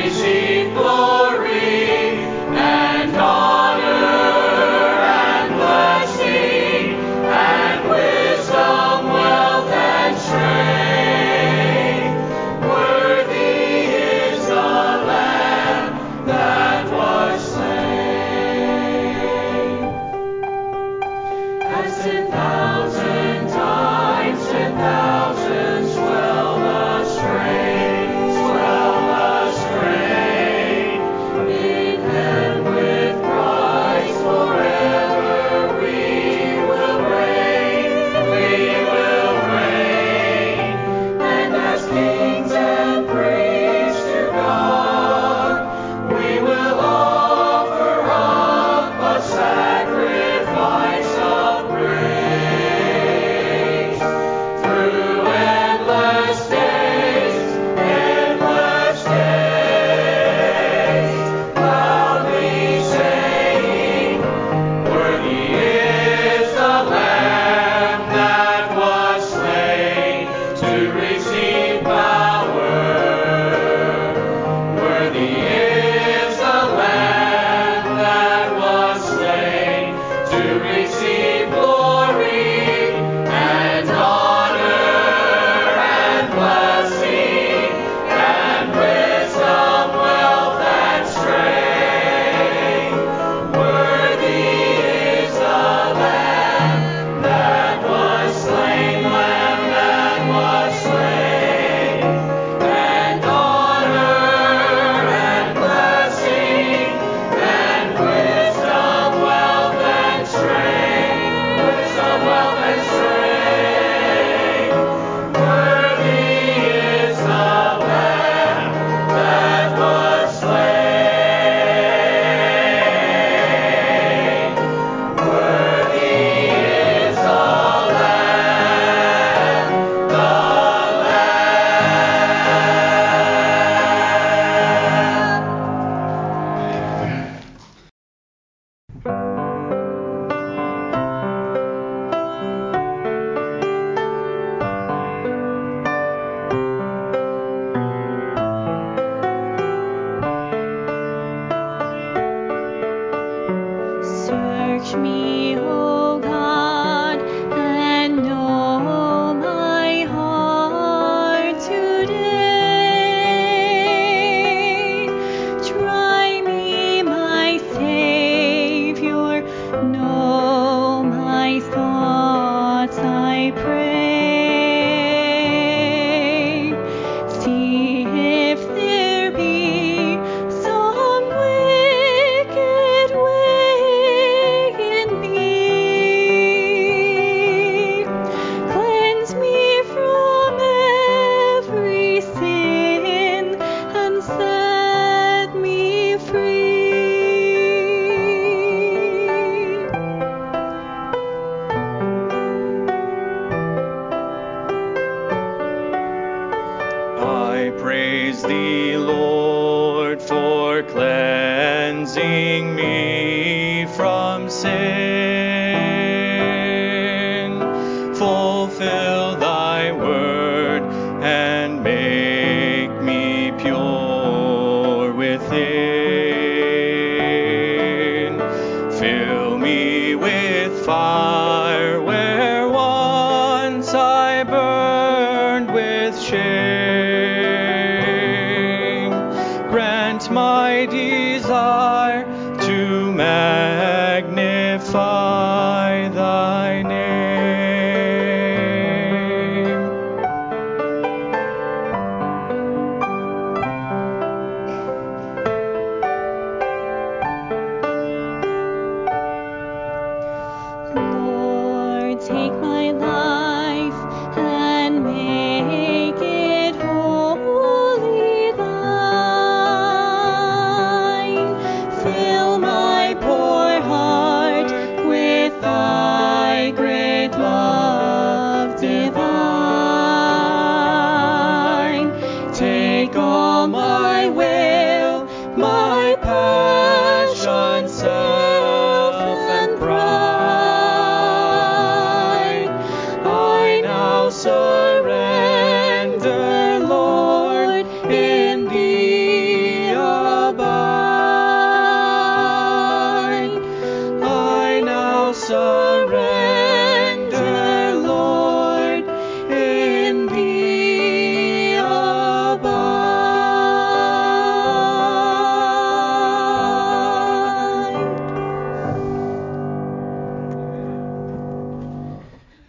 Surrender, Lord, in thee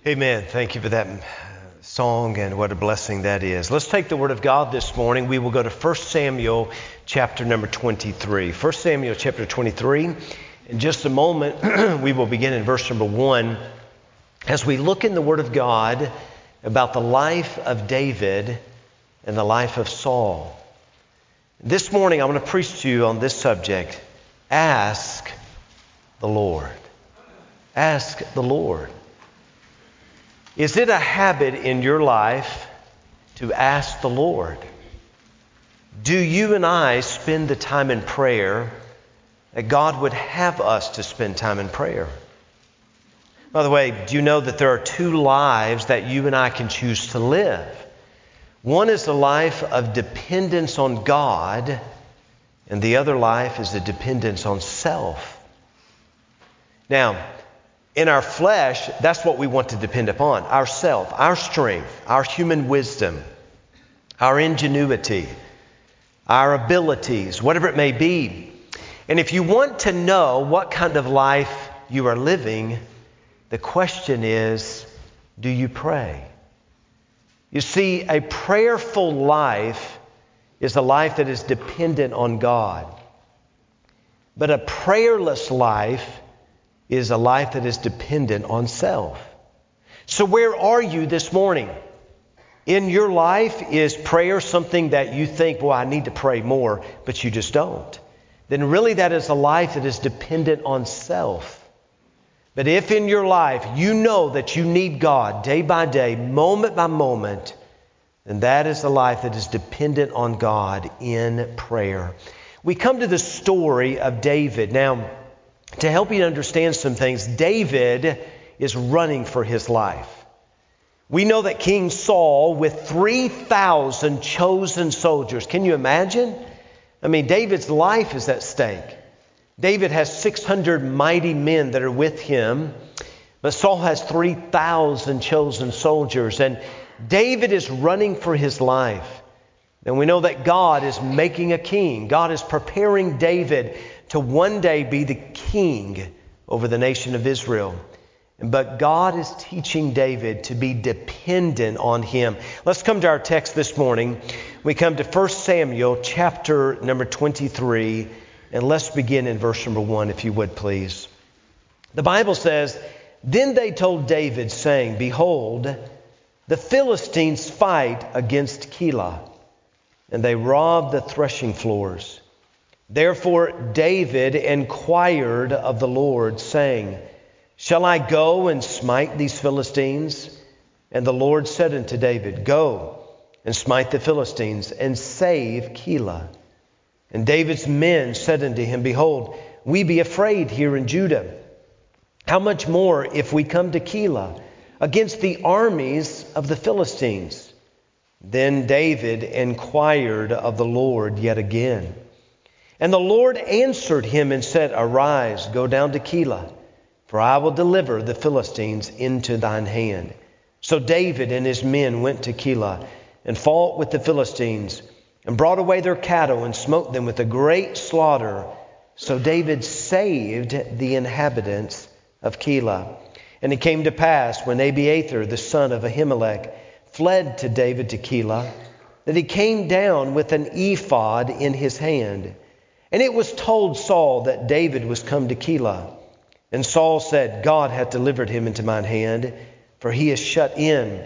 Amen. Thank you for that song, and what a blessing that is. Let's take the Word of God this morning. We will go to 1 Samuel chapter number 23. 1 Samuel chapter 23. In just a moment, we will begin in verse number 1 as we look in the Word of God about the life of David and the life of Saul. This morning, I'm going to preach to you on this subject. Ask the Lord. Ask the Lord. Is it a habit in your life to ask the Lord? Do you and I spend the time in prayer that God would have us to spend time in prayer? By the way, do you know that there are two lives that you and I can choose to live? One is the life of dependence on God, and the other life is the dependence on self. Now, in our flesh, that's what we want to depend upon. Ourself, our strength, our human wisdom, our ingenuity, our abilities, whatever it may be. And if you want to know what kind of life you are living, the question is, do you pray? You see, a prayerful life is a life that is dependent on God. But a prayerless life is a life that is dependent on self. So where are you this morning? In your life, is prayer something that you think, well, I need to pray more, but you just don't? Then really that is a life that is dependent on self. But if in your life you know that you need God day by day, moment by moment, then that is a life that is dependent on God in prayer. We come to the story of David. Now, to help you understand some things, David is running for his life. We know that King Saul, with 3,000 chosen soldiers, can you imagine? I mean, David's life is at stake. David has 600 mighty men that are with him, but Saul has 3,000 chosen soldiers, and David is running for his life. And we know that God is making a king. God is preparing David to one day be the king over the nation of Israel. But God is teaching David to be dependent on him. Let's come to our text this morning. We come to 1 Samuel chapter number 23, and let's begin in verse number 1, if you would, please. The Bible says, "Then they told David, saying, Behold, the Philistines fight against Keilah, and they rob the threshing floors. Therefore David inquired of the Lord, saying, Shall I go and smite these Philistines? And the Lord said unto David, Go and smite the Philistines, and save Keilah. And David's men said unto him, Behold, we be afraid here in Judah. How much more if we come to Keilah against the armies of the Philistines? Then David inquired of the Lord yet again. And the Lord answered him and said, Arise, go down to Keilah, for I will deliver the Philistines into thine hand. So David and his men went to Keilah and fought with the Philistines, and brought away their cattle and smote them with a great slaughter. So David saved the inhabitants of Keilah. And it came to pass, when Abiathar the son of Ahimelech fled to David to Keilah, that he came down with an ephod in his hand. And it was told Saul that David was come to Keilah. And Saul said, God hath delivered him into mine hand, for he is shut in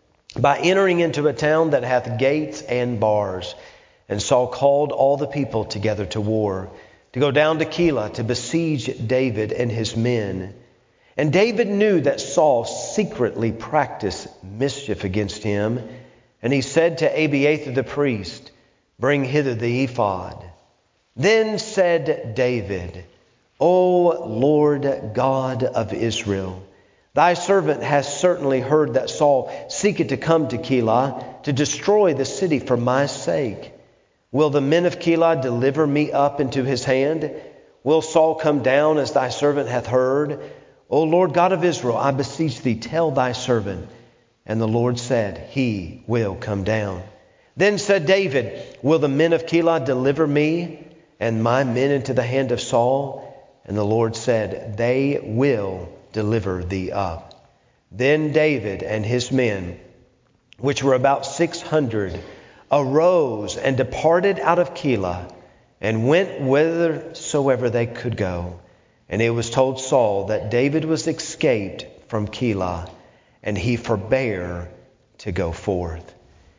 by entering into a town that hath gates and bars. And Saul called all the people together to war, to go down to Keilah to besiege David and his men. And David knew that Saul secretly practiced mischief against him. And he said to Abiathar the priest, Bring hither the ephod. Then said David, O Lord God of Israel, thy servant hath certainly heard that Saul seeketh to come to Keilah to destroy the city for my sake. Will the men of Keilah deliver me up into his hand? Will Saul come down as thy servant hath heard? O Lord God of Israel, I beseech thee, tell thy servant. And the Lord said, He will come down. Then said David, Will the men of Keilah deliver me and my men into the hand of Saul? And the Lord said, They will deliver thee up. Then David and his men, which were about 600, arose and departed out of Keilah, and went whithersoever they could go. And it was told Saul that David was escaped from Keilah, and he forbare to go forth.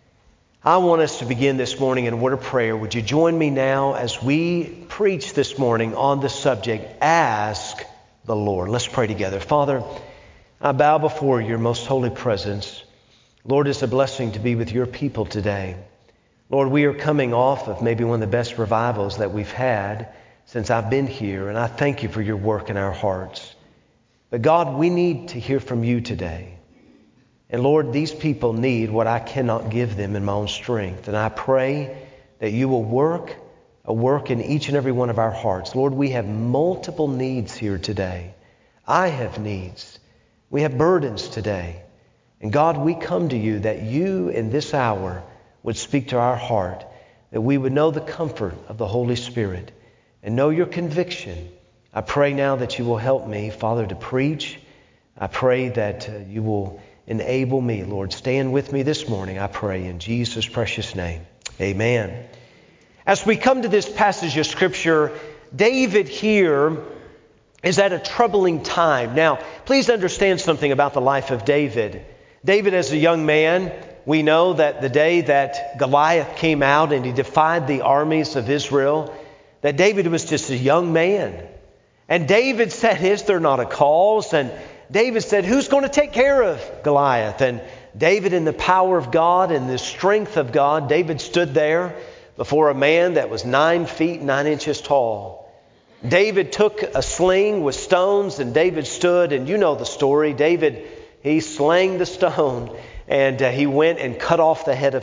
I want us to begin this morning in a word of prayer. Would you join me now as we preach this morning on the subject, Ask the Lord. Let's pray together. Father, I bow before your most holy presence. Lord, it's a blessing to be with your people today. Lord, we are coming off of maybe one of the best revivals that we've had since I've been here, and I thank you for your work in our hearts. But God, we need to hear from you today. And Lord, these people need what I cannot give them in my own strength. And I pray that you will work a work in each and every one of our hearts. Lord, we have multiple needs here today. I have needs. We have burdens today. And God, we come to you that you in this hour would speak to our heart, that we would know the comfort of the Holy Spirit and know your conviction. I pray now that you will help me, Father, to preach. I pray that you will enable me, Lord. Stand with me this morning, I pray, in Jesus' precious name. Amen. As we come to this passage of Scripture, David here is at a troubling time. Now, please understand something about the life of David. David, as a young man, we know that the day that Goliath came out and he defied the armies of Israel, that David was just a young man. And David said, is there not a cause? And David said, who's going to take care of Goliath? And David, in the power of God and the strength of God, David stood there before a man that was 9 feet 9 inches tall. David took a sling with stones, and David stood, and you know the story. David, he slanged the stone, and he went and cut off the head of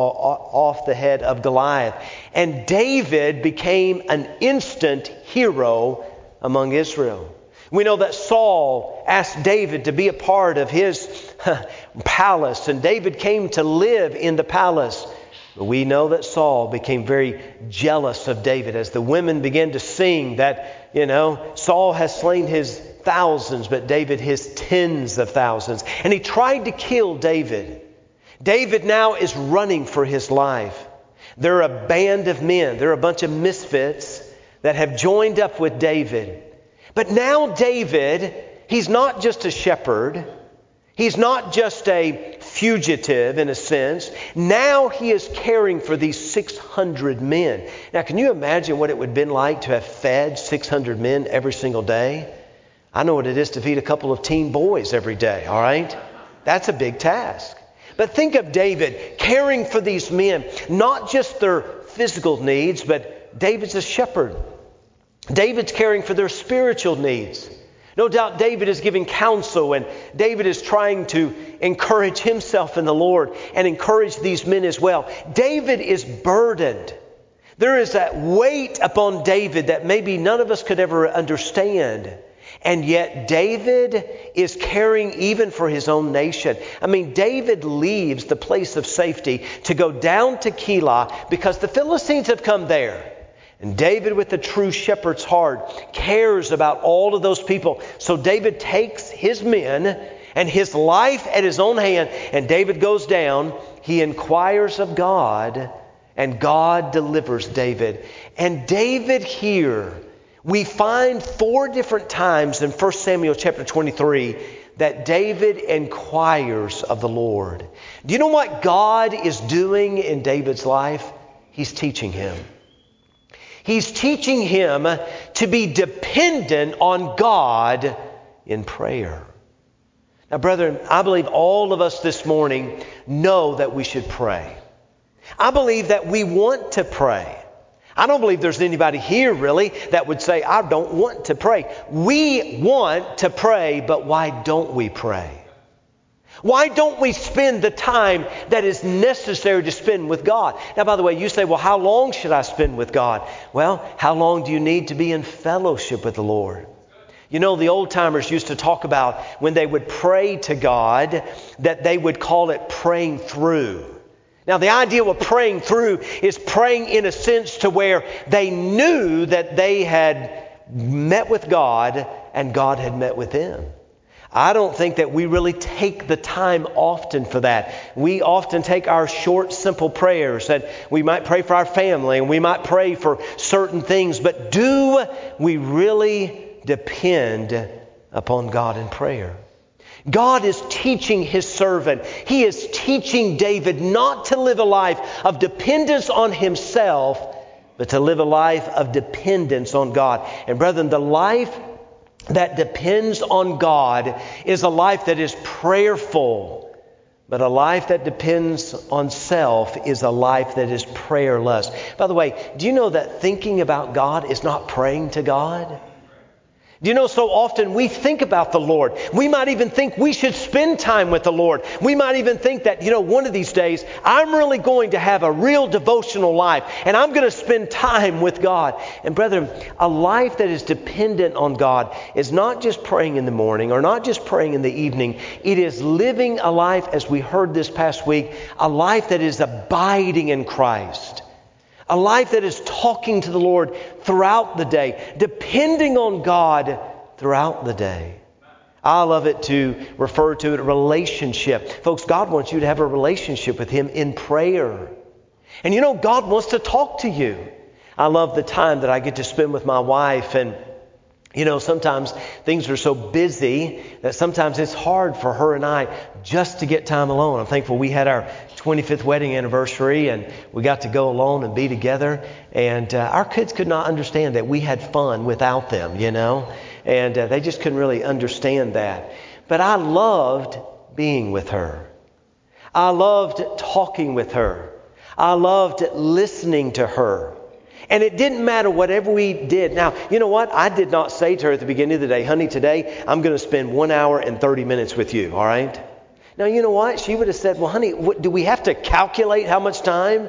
Goliath. And David became an instant hero among Israel. We know that Saul asked David to be a part of his palace, and David came to live in the palace. But we know that Saul became very jealous of David as the women began to sing that, Saul has slain his thousands, but David his tens of thousands. And he tried to kill David. David now is running for his life. They're a band of men. They're a bunch of misfits that have joined up with David. But now David, he's not just a shepherd. He's not just a fugitive in a sense. Now he is caring for these 600 men. Now, can you imagine what it would have been like to have fed 600 men every single day? I know what it is to feed a couple of teen boys every day, all right? That's a big task. But think of David caring for these men, not just their physical needs, but David's a shepherd. David's caring for their spiritual needs. No doubt David is giving counsel, and David is trying to encourage himself in the Lord and encourage these men as well. David is burdened. There is that weight upon David that maybe none of us could ever understand. And yet David is caring even for his own nation. I mean, David leaves the place of safety to go down to Keilah because the Philistines have come there. And David, with the true shepherd's heart, cares about all of those people. So David takes his men and his life at his own hand, and David goes down. He inquires of God, and God delivers David. And David here, we find 4 different times in 1 Samuel chapter 23 that David inquires of the Lord. Do you know what God is doing in David's life? He's teaching him. He's teaching him to be dependent on God in prayer. Now, brethren, I believe all of us this morning know that we should pray. I believe that we want to pray. I don't believe there's anybody here really that would say, I don't want to pray. We want to pray, but why don't we pray? Why don't we spend the time that is necessary to spend with God? Now, by the way, you say, well, how long should I spend with God? Well, how long do you need to be in fellowship with the Lord? You know, the old timers used to talk about when they would pray to God that they would call it praying through. Now, the idea of praying through is praying in a sense to where they knew that they had met with God and God had met with them. I don't think that we really take the time often for that. We often take our short, simple prayers that we might pray for our family and we might pray for certain things, but do we really depend upon God in prayer? God is teaching His servant. He is teaching David not to live a life of dependence on himself, but to live a life of dependence on God. And brethren, the life that depends on God is a life that is prayerful. But a life that depends on self is a life that is prayerless. By the way, do you know that thinking about God is not praying to God? Do you know, so often we think about the Lord. We might even think we should spend time with the Lord. We might even think that, one of these days I'm really going to have a real devotional life and I'm going to spend time with God. And brethren, a life that is dependent on God is not just praying in the morning or not just praying in the evening. It is living a life, as we heard this past week, a life that is abiding in Christ. A life that is talking to the Lord throughout the day, depending on God throughout the day. I love it to refer to it a relationship. Folks, God wants you to have a relationship with Him in prayer. And God wants to talk to you. I love the time that I get to spend with my wife, and sometimes things are so busy that sometimes it's hard for her and I just to get time alone. I'm thankful we had our 25th wedding anniversary and we got to go alone and be together. And our kids could not understand that we had fun without them, And they just couldn't really understand that. But I loved being with her. I loved talking with her. I loved listening to her. And it didn't matter whatever we did. Now, you know what? I did not say to her at the beginning of the day, honey, today I'm going to spend 1 hour and 30 minutes with you, all right? Now, you know what? She would have said, well, honey, do we have to calculate how much time?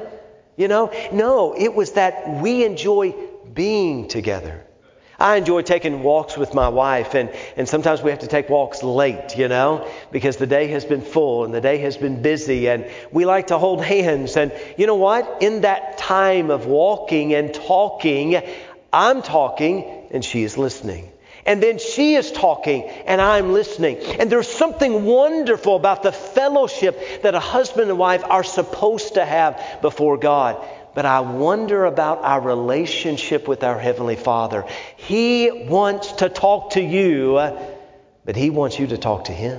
No, it was that we enjoy being together. I enjoy taking walks with my wife, and sometimes we have to take walks late, because the day has been full and the day has been busy, and we like to hold hands. And you know what? In that time of walking and talking, I'm talking and she is listening. And then she is talking and I'm listening. And there's something wonderful about the fellowship that a husband and wife are supposed to have before God. But I wonder about our relationship with our Heavenly Father. He wants to talk to you, but He wants you to talk to Him.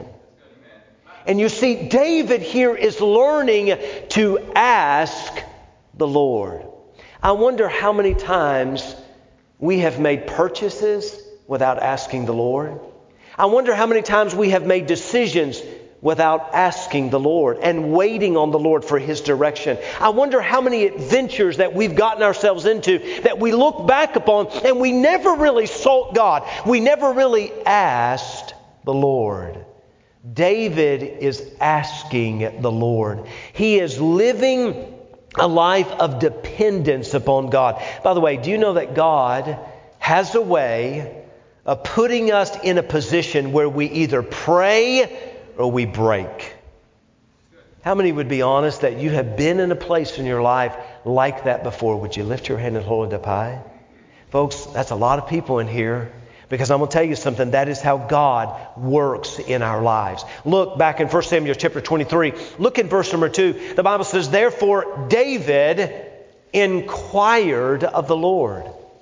And you see, David here is learning to ask the Lord. I wonder how many times we have made purchases without asking the Lord. I wonder how many times we have made decisions without asking the Lord and waiting on the Lord for His direction. I wonder how many adventures that we've gotten ourselves into that we look back upon and we never really sought God. We never really asked the Lord. David is asking the Lord. He is living a life of dependence upon God. By the way, do you know that God has a way of putting us in a position where we either pray or we break? How many would be honest that you have been in a place in your life like that before? Would you lift your hand and hold it up high? Folks, that's a lot of people in here, because I'm going to tell you something. That is how God works in our lives. Look back in 1 Samuel chapter 23. Look in verse number 2. The Bible says, therefore David inquired of the Lord.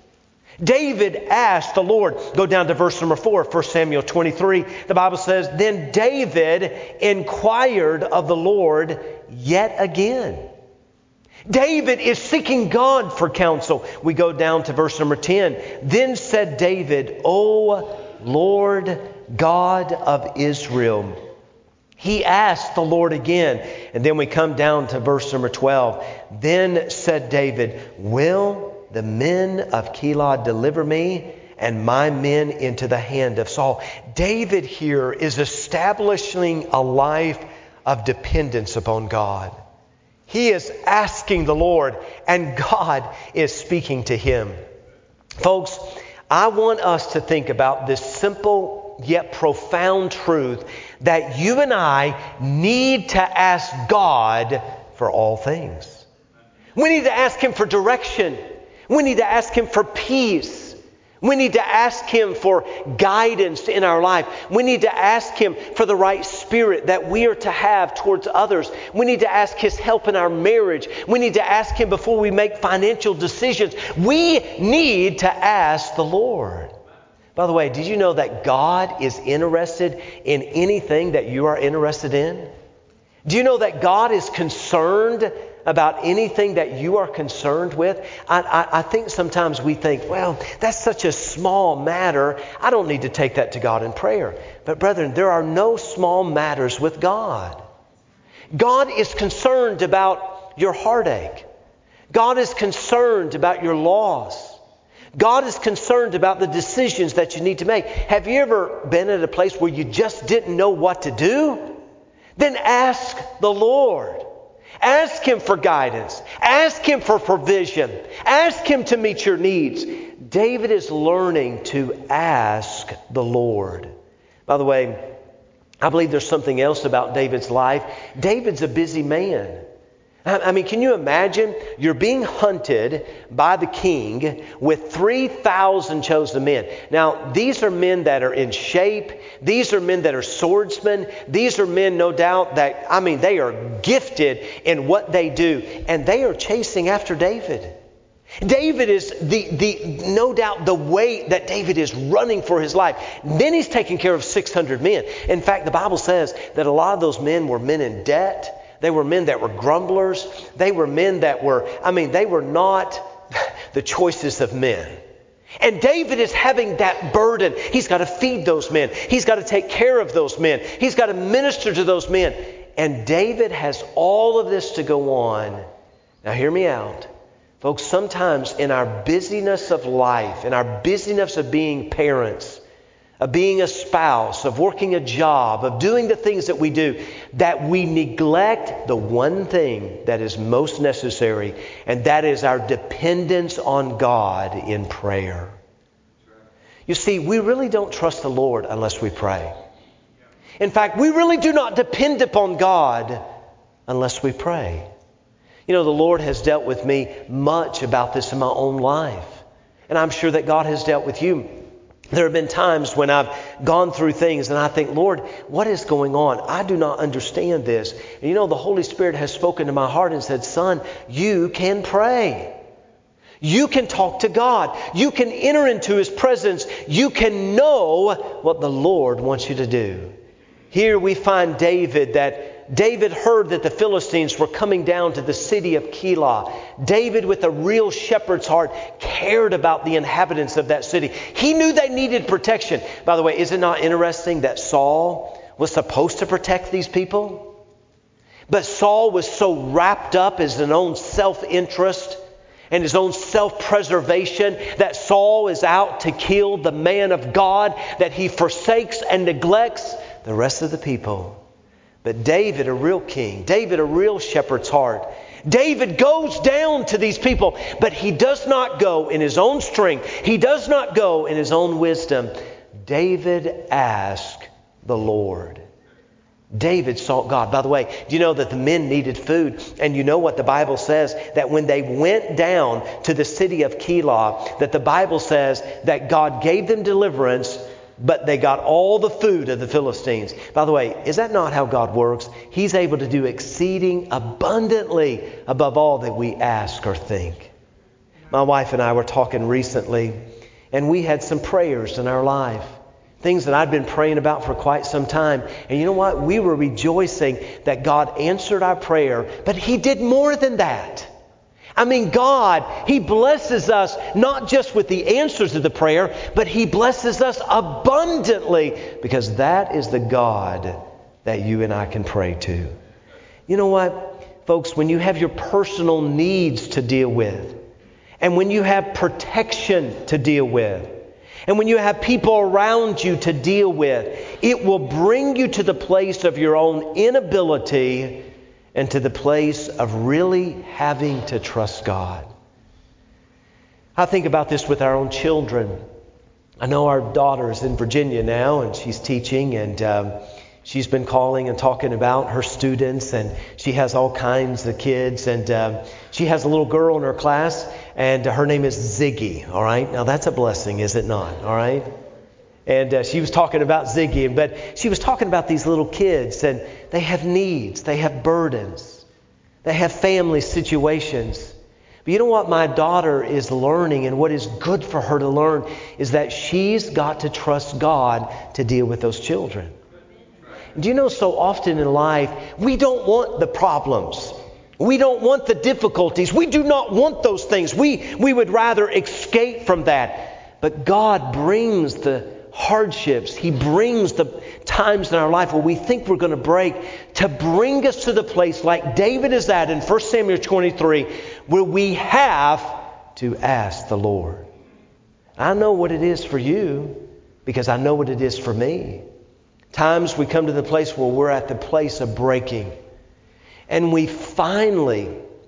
David asked the Lord. Go down to verse number 4, 1 Samuel 23. The Bible says, then David inquired of the Lord yet again. David is seeking God for counsel. We go down to verse number 10. Then said David, O Lord God of Israel. He asked the Lord again. And then we come down to verse number 12. Then said David, will the men of Keilah deliver me and my men into the hand of Saul? David here is establishing a life of dependence upon God. He is asking the Lord, and God is speaking to him. Folks, I want us to think about this simple yet profound truth that you and I need to ask God for all things. We need to ask Him for direction. We need to ask Him for peace. We need to ask Him for guidance in our life. We need to ask Him for the right spirit that we are to have towards others. We need to ask His help in our marriage. We need to ask Him before we make financial decisions. We need to ask the Lord. By the way, did you know that God is interested in anything that you are interested in? Do you know that God is concerned about anything that you are concerned with? I think sometimes we think, well, that's such a small matter. I don't need to take that to God in prayer. But brethren, there are no small matters with God. God is concerned about your heartache. God is concerned about your loss. God is concerned about the decisions that you need to make. Have you ever been at a place where you just didn't know what to do? Then ask the Lord. Ask Him for guidance. Ask Him for provision. Ask Him to meet your needs. David is learning to ask the Lord. By the way, I believe there's something else about David's life. David's a busy man. I mean, can you imagine? You're being hunted by the king with 3,000 chosen men. Now, these are men that are in shape. These are men that are swordsmen. These are men, no doubt, that, they are gifted in what they do. And they are chasing after David. David is no doubt the way that David is running for his life. Then he's taking care of 600 men. In fact, the Bible says that a lot of those men were men in debt. They were men that were grumblers. They were men that were, they were not the choicest of men. And David is having that burden. He's got to feed those men. He's got to take care of those men. He's got to minister to those men. And David has all of this to go on. Now hear me out. Folks, sometimes in our busyness of life, in our busyness of being parents, of being a spouse, of working a job, of doing the things that we do, that we neglect the one thing that is most necessary, and that is our dependence on God in prayer. You see, we really don't trust the Lord unless we pray. In fact, we really do not depend upon God unless we pray. You know, the Lord has dealt with me much about this in my own life, and I'm sure that God has dealt with you. There have been times when I've gone through things and I think, Lord, what is going on? I do not understand this. And you know, the Holy Spirit has spoken to my heart and said, son, you can pray. You can talk to God. You can enter into His presence. You can know what the Lord wants you to do. Here we find David heard that the Philistines were coming down to the city of Keilah. David, with a real shepherd's heart, cared about the inhabitants of that city. He knew they needed protection. By the way, is it not interesting that Saul was supposed to protect these people? But Saul was so wrapped up in his own self-interest and his own self-preservation that Saul is out to kill the man of God, that he forsakes and neglects the rest of the people. But David, a real king, David, a real shepherd's heart, David goes down to these people, but he does not go in his own strength. He does not go in his own wisdom. David asked the Lord. David sought God. By the way, do you know that the men needed food? And you know what the Bible says? That when they went down to the city of Keilah, that the Bible says that God gave them deliverance, but they got all the food of the Philistines. By the way, is that not how God works? He's able to do exceeding abundantly above all that we ask or think. My wife and I were talking recently, and we had some prayers in our life. Things that I'd been praying about for quite some time. And you know what? We were rejoicing that God answered our prayer, but He did more than that. God, He blesses us not just with the answers of the prayer, but He blesses us abundantly, because that is the God that you and I can pray to. You know what, folks, when you have your personal needs to deal with, and when you have protection to deal with, and when you have people around you to deal with, it will bring you to the place of your own inability and to the place of really having to trust God. I think about this with our own children. I know our daughter is in Virginia now, and she's teaching, and she's been calling and talking about her students, and she has all kinds of kids, and she has a little girl in her class, and her name is Ziggy, all right? Now that's a blessing, is it not, all right? And she was talking about Ziggy, but she was talking about these little kids, and they have needs, they have burdens, they have family situations. But you know what my daughter is learning, and what is good for her to learn, is that she's got to trust God to deal with those children. Do you know, so often in life, we don't want the problems. We don't want the difficulties. We do not want those things. We would rather escape from that. But God brings the hardships. He brings the times in our life where we think we're going to break, to bring us to the place like David is at in 1 Samuel 23, where we have to ask the Lord. I know what it is for you, because I know what it is for me. Times we come to the place where we're at the place of breaking, and we finally,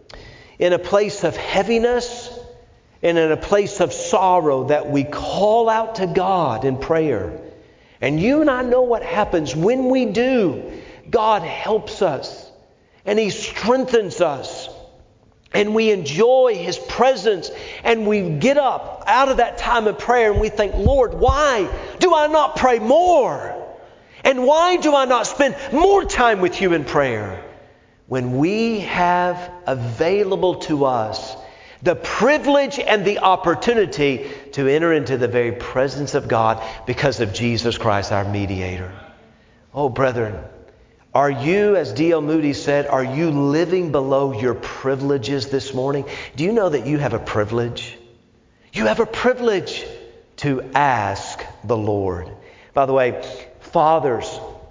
in a place of heaviness and in a place of sorrow, that we call out to God in prayer. And you and I know what happens when we do. God helps us, and He strengthens us, and we enjoy His presence, and we get up out of that time of prayer and we think, Lord, why do I not pray more? And why do I not spend more time with you in prayer? When we have available to us the privilege and the opportunity to enter into the very presence of God because of Jesus Christ, our mediator. Oh, brethren, are you, as D.L. Moody said, are you living below your privileges this morning? Do you know that you have a privilege? You have a privilege to ask the Lord. By the way, fathers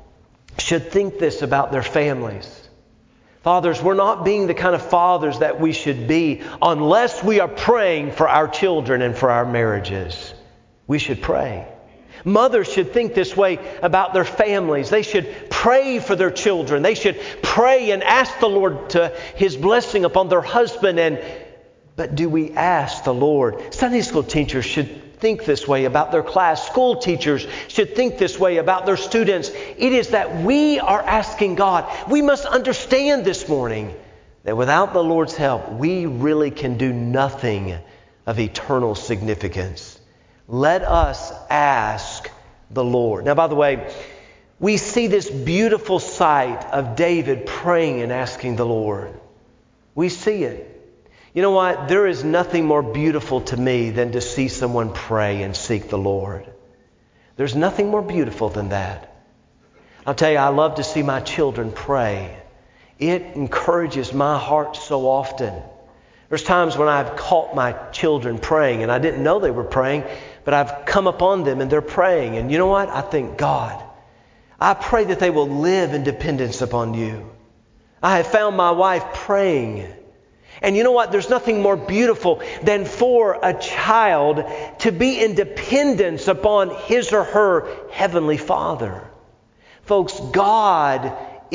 should think this about their families. Fathers, we're not being the kind of fathers that we should be unless we are praying for our children and for our marriages. We should pray. Mothers should think this way about their families. They should pray for their children. They should pray and ask the Lord to His blessing upon their husband. But do we ask the Lord? Sunday school teachers should think this way about their class. School teachers should think this way about their students. It is that we are asking God. We must understand this morning that without the Lord's help, we really can do nothing of eternal significance. Let us ask the Lord. Now, by the way, we see this beautiful sight of David praying and asking the Lord. We see it. You know what? There is nothing more beautiful to me than to see someone pray and seek the Lord. There's nothing more beautiful than that. I'll tell you, I love to see my children pray. It encourages my heart so often. There's times when I've caught my children praying and I didn't know they were praying, but I've come upon them and they're praying. And you know what? I think, God, I pray that they will live in dependence upon you. I have found my wife praying. And you know what? There's nothing more beautiful than for a child to be in dependence upon his or her Heavenly Father. Folks, God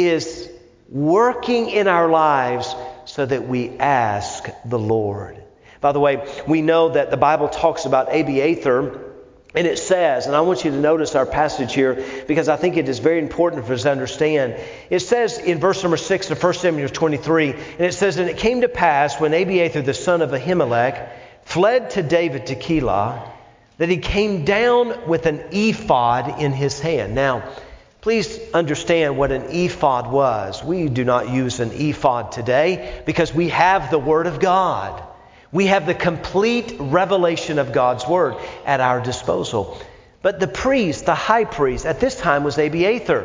is working in our lives so that we ask the Lord. By the way, we know that the Bible talks about Abiathar, and it says, and I want you to notice our passage here because I think it is very important for us to understand. It says in verse number 6 of 1 Samuel 23, and it says, and it came to pass when Abiathar the son of Ahimelech fled to David to Keilah, that he came down with an ephod in his hand. Now, please understand what an ephod was. We do not use an ephod today because we have the Word of God. We have the complete revelation of God's Word at our disposal. But the priest, the high priest, at this time was Abiathar.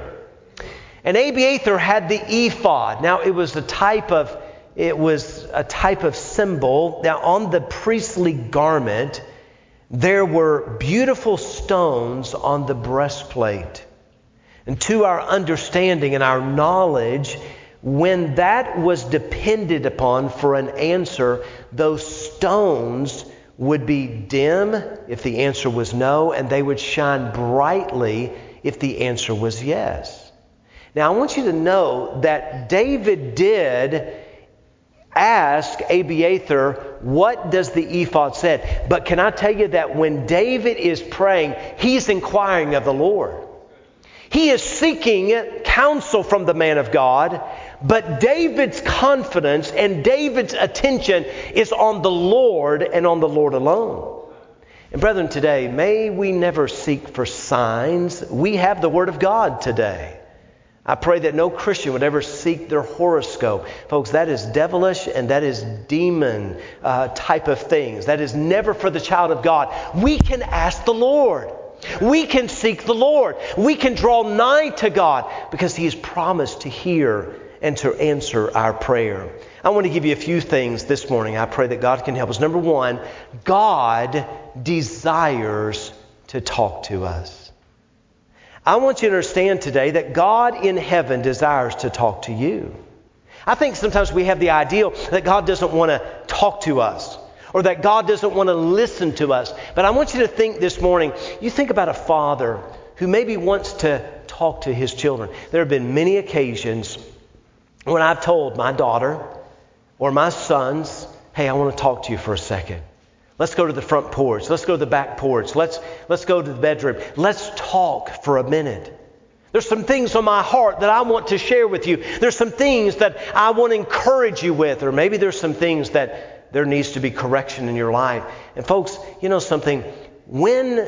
And Abiathar had the ephod. Now it was a type of symbol. Now on the priestly garment, there were beautiful stones on the breastplate. And to our understanding and our knowledge, when that was depended upon for an answer, those stones would be dim if the answer was no, and they would shine brightly if the answer was yes. Now, I want you to know that David did ask Abiathar, what does the ephod say? But can I tell you that when David is praying, he's inquiring of the Lord. He is seeking counsel from the man of God, but David's confidence and David's attention is on the Lord and on the Lord alone. And brethren, today, may we never seek for signs. We have the Word of God today. I pray that no Christian would ever seek their horoscope. Folks, that is devilish and that is demon type of things. That is never for the child of God. We can ask the Lord. We can seek the Lord. We can draw nigh to God because He has promised to hear and to answer our prayer. I want to give you a few things this morning. I pray that God can help us. Number one, God desires to talk to us. I want you to understand today that God in heaven desires to talk to you. I think sometimes we have the ideal that God doesn't want to talk to us, or that God doesn't want to listen to us. But I want you to think this morning, you think about a father who maybe wants to talk to his children. There have been many occasions when I've told my daughter or my sons, hey, I want to talk to you for a second. Let's go to the front porch. Let's go to the back porch. Let's go to the bedroom. Let's talk for a minute. There's some things on my heart that I want to share with you. There's some things that I want to encourage you with, or maybe there's some things that there needs to be correction in your life. And folks, you know something? When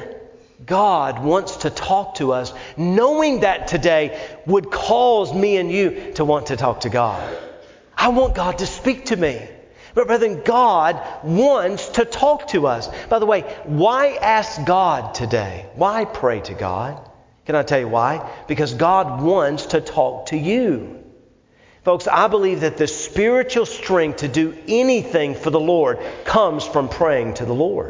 God wants to talk to us, knowing that today would cause me and you to want to talk to God. I want God to speak to me. But brethren, God wants to talk to us. By the way, why ask God today? Why pray to God? Can I tell you why? Because God wants to talk to you. Folks, I believe that the spiritual strength to do anything for the Lord comes from praying to the Lord.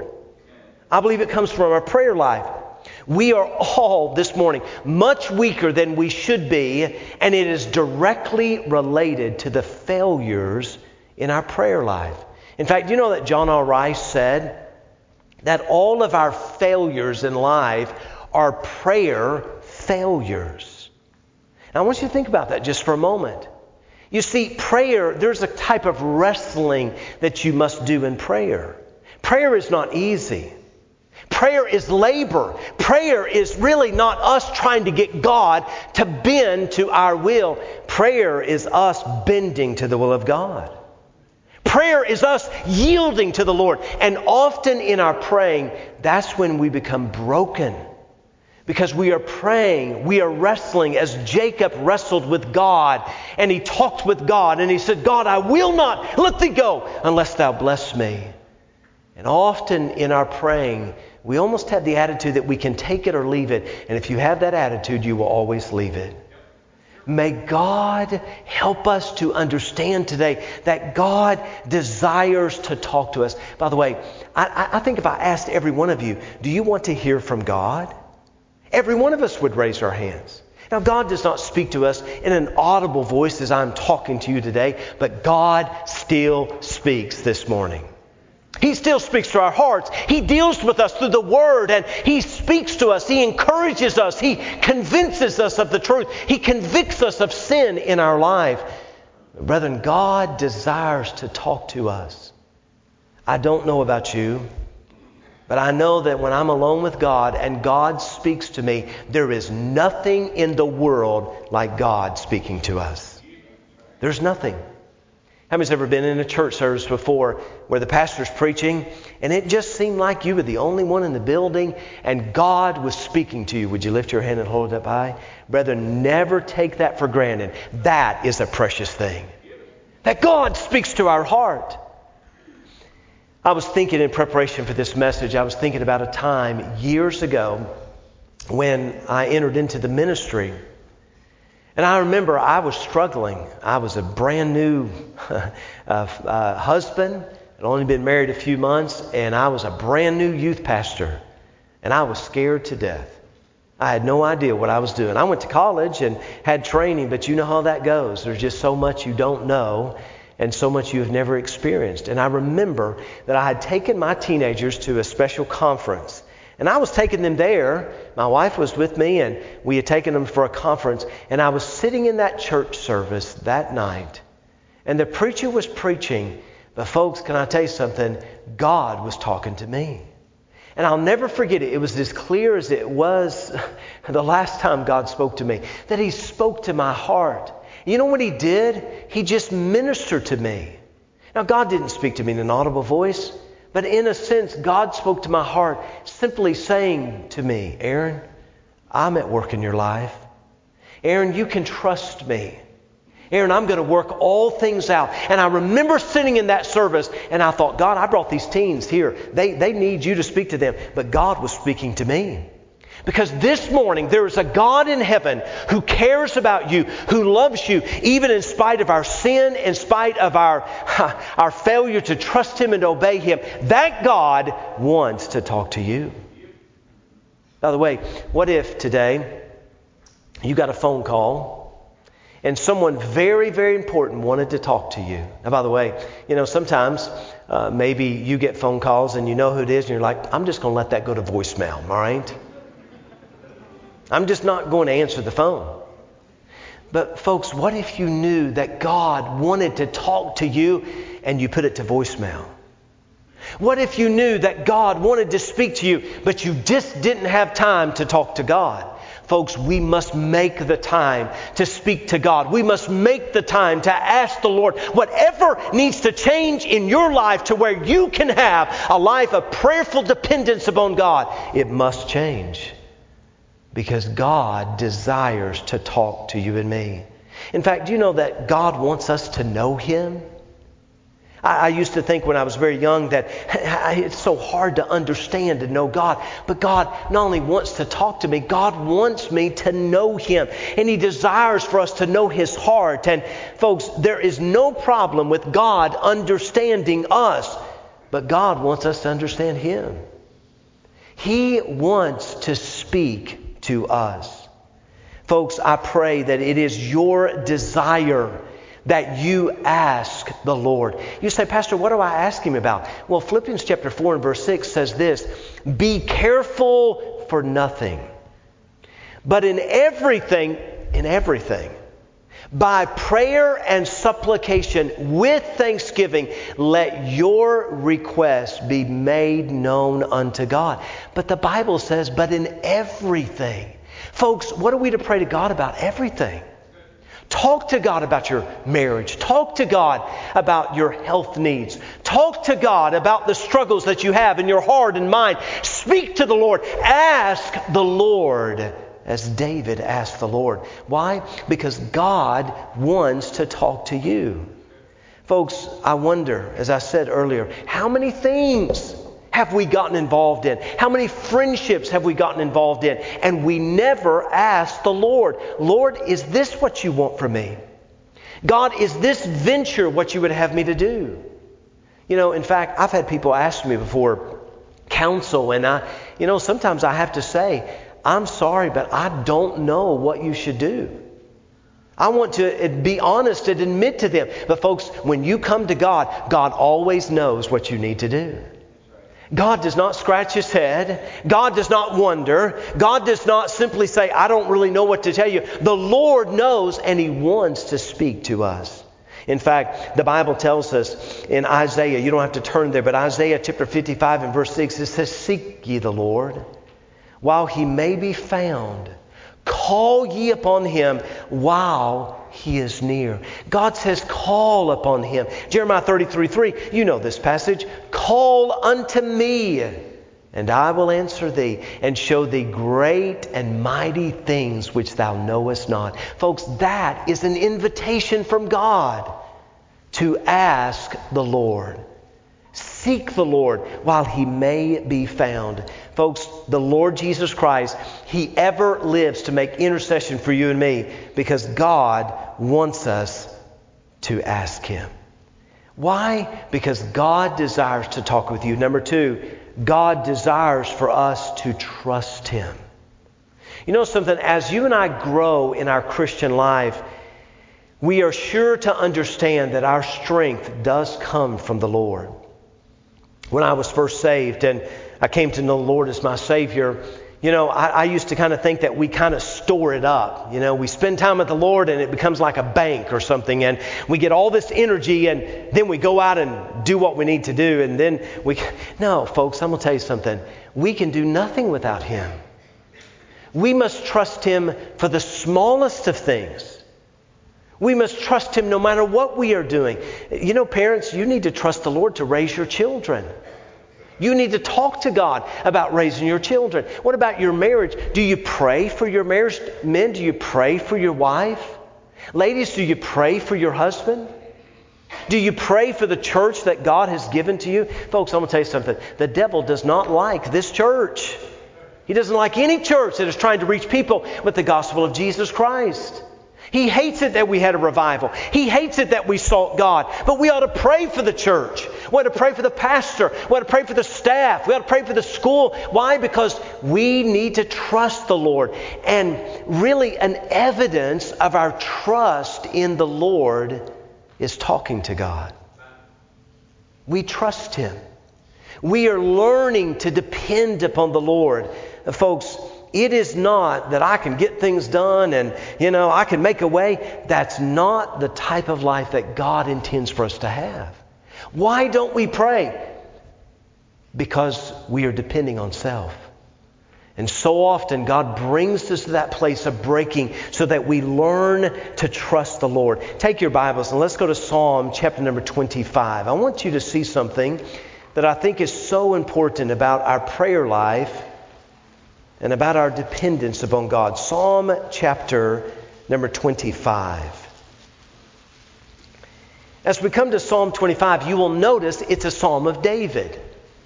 I believe it comes from our prayer life. We are all this morning much weaker than we should be, and it is directly related to the failures in our prayer life. In fact, you know that John R. Rice said that all of our failures in life are prayer failures. Now, I want you to think about that just for a moment. You see, prayer, there's a type of wrestling that you must do in prayer. Prayer is not easy. Prayer is labor. Prayer is really not us trying to get God to bend to our will. Prayer is us bending to the will of God. Prayer is us yielding to the Lord. And often in our praying, that's when we become broken. Because we are praying, we are wrestling as Jacob wrestled with God. And he talked with God and he said, God, I will not let thee go unless thou bless me. And often in our praying, we almost have the attitude that we can take it or leave it. And if you have that attitude, you will always leave it. May God help us to understand today that God desires to talk to us. By the way, I think if I asked every one of you, do you want to hear from God? Every one of us would raise our hands. Now, God does not speak to us in an audible voice as I'm talking to you today, but God still speaks this morning. He still speaks to our hearts. He deals with us through the Word, and He speaks to us. He encourages us. He convinces us of the truth. He convicts us of sin in our life. Brethren, God desires to talk to us. I don't know about you, but I know that when I'm alone with God and God speaks to me, there is nothing in the world like God speaking to us. There's nothing. How many's ever been in a church service before where the pastor's preaching and it just seemed like you were the only one in the building and God was speaking to you? Would you lift your hand and hold it up high? Brethren, never take that for granted. That is a precious thing. That God speaks to our heart. I was thinking in preparation for this message, I was thinking about a time years ago when I entered into the ministry. And I remember I was struggling. I was a brand new husband. I'd only been married a few months, and I was a brand new youth pastor. And I was scared to death. I had no idea what I was doing. I went to college and had training, but you know how that goes. There's just so much you don't know and so much you have never experienced. And I remember that I had taken my teenagers to a special conference. And I was taking them there. My wife was with me, and we had taken them for a conference. And I was sitting in that church service that night. And the preacher was preaching. But folks, can I tell you something? God was talking to me. And I'll never forget it. It was as clear as it was the last time God spoke to me, that He spoke to my heart. You know what He did? He just ministered to me. Now, God didn't speak to me in an audible voice, but in a sense, God spoke to my heart, simply saying to me, Aaron, I'm at work in your life. Aaron, you can trust me. Aaron, I'm going to work all things out. And I remember sitting in that service and I thought, God, I brought these teens here. They need you to speak to them. But God was speaking to me. Because this morning there is a God in heaven who cares about you, who loves you, even in spite of our sin, in spite of our failure to trust Him and obey Him. That God wants to talk to you. By the way, what if today you got a phone call and someone very, very important wanted to talk to you? Now, by the way, sometimes maybe you get phone calls and you know who it is and you're like, I'm just going to let that go to voicemail, all right? I'm just not going to answer the phone. But folks, what if you knew that God wanted to talk to you and you put it to voicemail? What if you knew that God wanted to speak to you, but you just didn't have time to talk to God? Folks, we must make the time to speak to God. We must make the time to ask the Lord whatever needs to change in your life to where you can have a life of prayerful dependence upon God. It must change because God desires to talk to you and me. In fact, do you know that God wants us to know Him? I used to think when I was very young that it's so hard to understand and know God. But God not only wants to talk to me, God wants me to know Him. And He desires for us to know His heart. And folks, there is no problem with God understanding us. But God wants us to understand Him. He wants to speak to us. Folks, I pray that it is your desire that you ask the Lord. You say, Pastor, what do I ask Him about? Well, Philippians chapter 4 and verse 6 says this, be careful for nothing, but in everything, by prayer and supplication with thanksgiving, let your requests be made known unto God. But the Bible says, but in everything. Folks, what are we to pray to God about? Everything. Talk to God about your marriage. Talk to God about your health needs. Talk to God about the struggles that you have in your heart and mind. Speak to the Lord. Ask the Lord as David asked the Lord. Why? Because God wants to talk to you. Folks, I wonder, as I said earlier, how many things have we gotten involved in? How many friendships have we gotten involved in? And we never ask the Lord, Lord, is this what you want from me? God, is this venture what you would have me to do? In fact, I've had people ask me before counsel, and sometimes I have to say, I'm sorry, but I don't know what you should do. I want to be honest and admit to them. But folks, when you come to God, God always knows what you need to do. God does not scratch His head. God does not wonder. God does not simply say, I don't really know what to tell you. The Lord knows, and He wants to speak to us. In fact, the Bible tells us in Isaiah, you don't have to turn there, but Isaiah chapter 55 and verse 6, it says, seek ye the Lord while He may be found. Call ye upon Him while He is near. God says, call upon Him. Jeremiah 33:3, you know this passage. Call unto me, and I will answer thee, and show thee great and mighty things which thou knowest not. Folks, that is an invitation from God to ask the Lord. Seek the Lord while He may be found. Folks, the Lord Jesus Christ, He ever lives to make intercession for you and me because God wants us to ask Him. Why? Because God desires to talk with you. Number 2, God desires for us to trust Him. You know something? As you and I grow in our Christian life, we are sure to understand that our strength does come from the Lord. When I was first saved and I came to know the Lord as my Savior, I used to kind of think that we kind of store it up. We spend time with the Lord and it becomes like a bank or something, and we get all this energy and then we go out and do what we need to do, and then no, folks, I'm going to tell you something. We can do nothing without Him. We must trust Him for the smallest of things. We must trust Him no matter what we are doing. Parents, you need to trust the Lord to raise your children. You need to talk to God about raising your children. What about your marriage? Do you pray for your marriage? Men, do you pray for your wife? Ladies, do you pray for your husband? Do you pray for the church that God has given to you? Folks, I'm going to tell you something. The devil does not like this church. He doesn't like any church that is trying to reach people with the gospel of Jesus Christ. He hates it that we had a revival. He hates it that we sought God. But we ought to pray for the church. We ought to pray for the pastor. We ought to pray for the staff. We ought to pray for the school. Why? Because we need to trust the Lord. And really an evidence of our trust in the Lord is talking to God. We trust Him. We are learning to depend upon the Lord. Folks, it is not that I can get things done and, I can make a way. That's not the type of life that God intends for us to have. Why don't we pray? Because we are depending on self. And so often God brings us to that place of breaking so that we learn to trust the Lord. Take your Bibles and let's go to Psalm chapter number 25. I want you to see something that I think is so important about our prayer life and about our dependence upon God. Psalm chapter number 25. As we come to Psalm 25, you will notice it's a Psalm of David.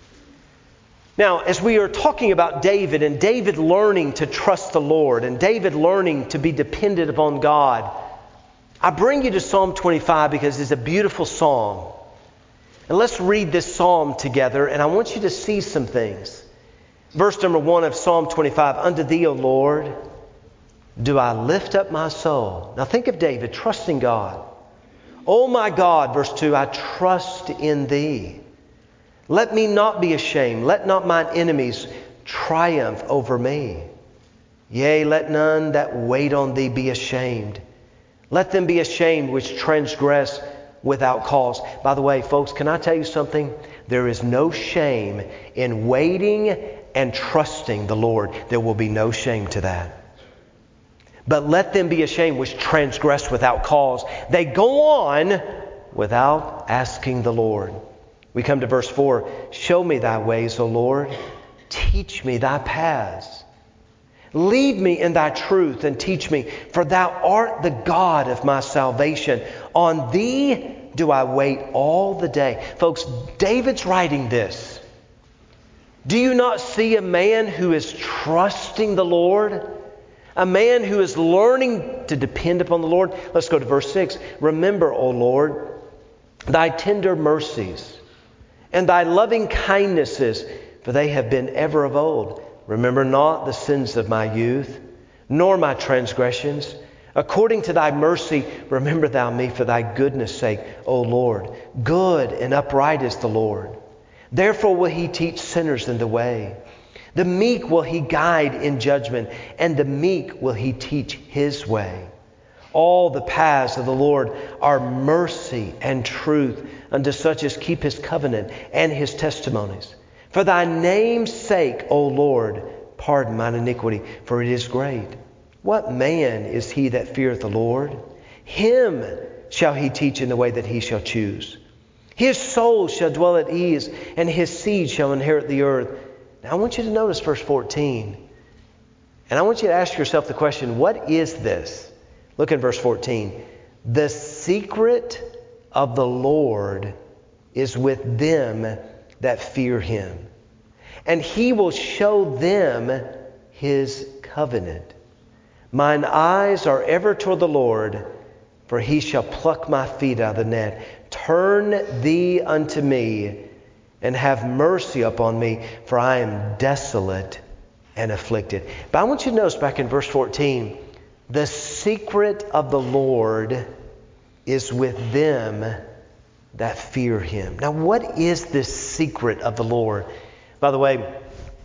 Now, as we are talking about David and David learning to trust the Lord and David learning to be dependent upon God, I bring you to Psalm 25 because it's a beautiful psalm. And let's read this psalm together, and I want you to see some things. Verse number 1 of Psalm 25, Unto Thee, O Lord, do I lift up my soul. Now think of David trusting God. O my God, verse 2, I trust in Thee. Let me not be ashamed. Let not mine enemies triumph over me. Yea, let none that wait on Thee be ashamed. Let them be ashamed which transgress without cause. By the way, folks, can I tell you something? There is no shame in waiting and trusting the Lord. There will be no shame to that. But let them be ashamed which transgress without cause. They go on without asking the Lord. We come to verse 4. Show me Thy ways, O Lord. Teach me Thy paths. Lead me in Thy truth and teach me, for Thou art the God of my salvation. On Thee do I wait all the day. Folks, David's writing this. Do you not see a man who is trusting the Lord? A man who is learning to depend upon the Lord? Let's go to verse 6. Remember, O Lord, Thy tender mercies and Thy loving kindnesses, for they have been ever of old. Remember not the sins of my youth, nor my transgressions. According to Thy mercy, remember Thou me for Thy goodness' sake, O Lord. Good and upright is the Lord. Therefore will He teach sinners in the way. The meek will He guide in judgment, and the meek will He teach His way. All the paths of the Lord are mercy and truth unto such as keep His covenant and His testimonies. For Thy name's sake, O Lord, pardon mine iniquity, for it is great. What man is he that feareth the Lord? Him shall He teach in the way that he shall choose. His soul shall dwell at ease, and his seed shall inherit the earth. Now I want you to notice verse 14. And I want you to ask yourself the question, what is this? Look at verse 14. The secret of the Lord is with them that fear Him, and He will show them His covenant. Mine eyes are ever toward the Lord, for He shall pluck my feet out of the net. Turn Thee unto me, and have mercy upon me, for I am desolate and afflicted. But I want you to notice back in verse 14, the secret of the Lord is with them that fear Him. Now, what is this secret of the Lord? By the way,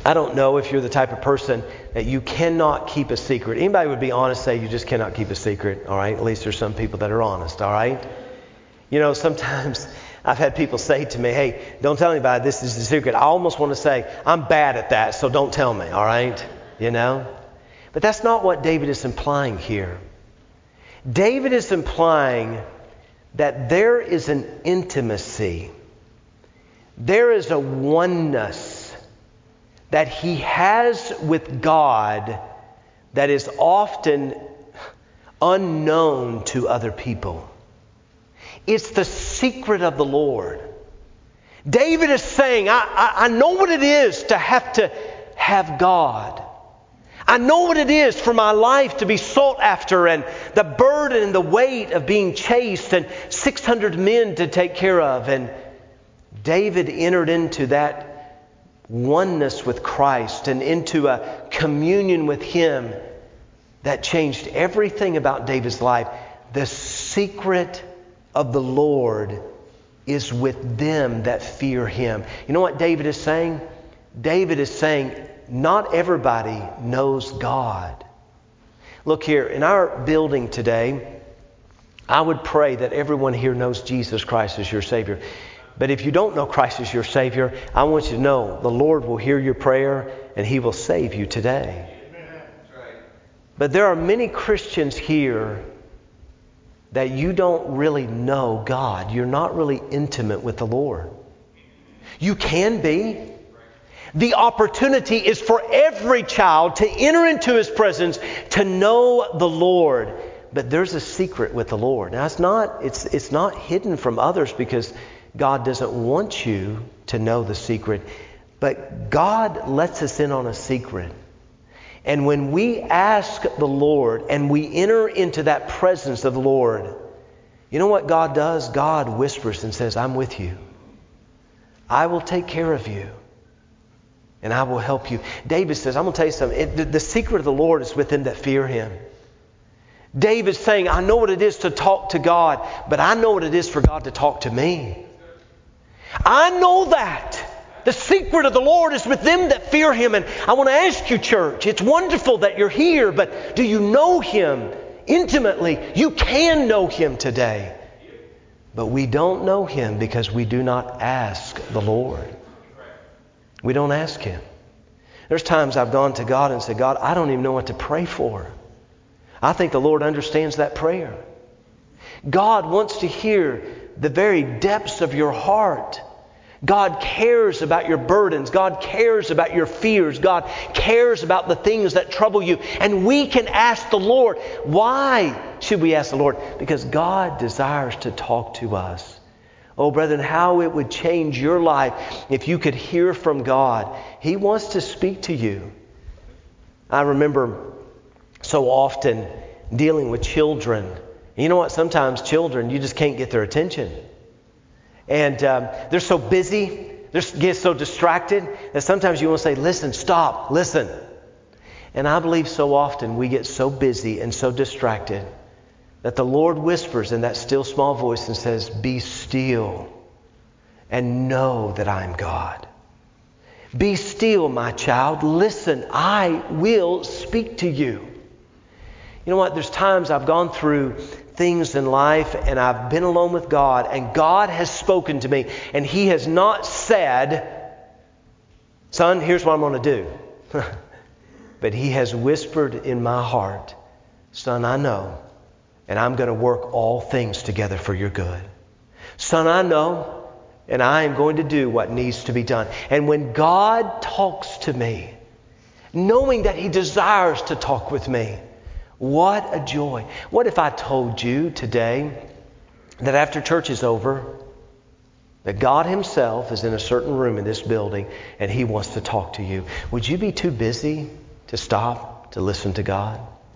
I don't know if you're the type of person that you cannot keep a secret. Anybody would be honest, say you just cannot keep a secret, all right? At least there's some people that are honest, all right? You know, sometimes I've had people say to me, hey, don't tell anybody this is the secret. I almost want to say, I'm bad at that, so don't tell me, all right? You know? But that's not what David is implying here. David is implying that there is an intimacy. There is a oneness that he has with God that is often unknown to other people. It's the secret of the Lord. David is saying, I know what it is to have God. I know what it is for my life to be sought after, and the burden and the weight of being chased and 600 men to take care of. And David entered into that oneness with Christ and into a communion with Him that changed everything about David's life. The secret of the Lord is with them that fear Him. You know what David is saying? David is saying, not everybody knows God. Look here, in our building today, I would pray that everyone here knows Jesus Christ as your Savior. But if you don't know Christ as your Savior, I want you to know the Lord will hear your prayer and He will save you today. Amen. But there are many Christians here that you don't really know God. You're not really intimate with the Lord. You can be. The opportunity is for every child to enter into His presence, to know the Lord. But there's a secret with the Lord. Now it's not hidden from others because God doesn't want you to know the secret. But God lets us in on a secret. And when we ask the Lord and we enter into that presence of the Lord, you know what God does? God whispers and says, I'm with you. I will take care of you. And I will help you. David says, I'm going to tell you something. The secret of the Lord is with them that fear Him. David's saying, I know what it is to talk to God, but I know what it is for God to talk to me. I know that. The secret of the Lord is with them that fear Him. And I want to ask you, church, it's wonderful that you're here, but do you know Him intimately? You can know Him today. But we don't know Him because we do not ask the Lord. We don't ask Him. There's times I've gone to God and said, God, I don't even know what to pray for. I think the Lord understands that prayer. God wants to hear the very depths of your heart. God cares about your burdens. God cares about your fears. God cares about the things that trouble you. And we can ask the Lord. Why should we ask the Lord? Because God desires to talk to us. Oh, brethren, how it would change your life if you could hear from God. He wants to speak to you. I remember so often dealing with children. You know what? Sometimes children, you just can't get their attention. And they're so busy, they get so distracted that sometimes you want to say, listen, stop, listen. And I believe so often we get so busy and so distracted that the Lord whispers in that still small voice and says, be still and know that I am God. Be still, my child. Listen, I will speak to you. You know what? There's times I've gone through things in life and I've been alone with God and God has spoken to me and He has not said, son, here's what I'm going to do. But He has whispered in my heart, son, I know. And I'm going to work all things together for your good. Son, I know, and I am going to do what needs to be done. And when God talks to me, knowing that He desires to talk with me, what a joy. What if I told you today that after church is over, that God Himself is in a certain room in this building and He wants to talk to you? Would you be too busy to stop to listen to God?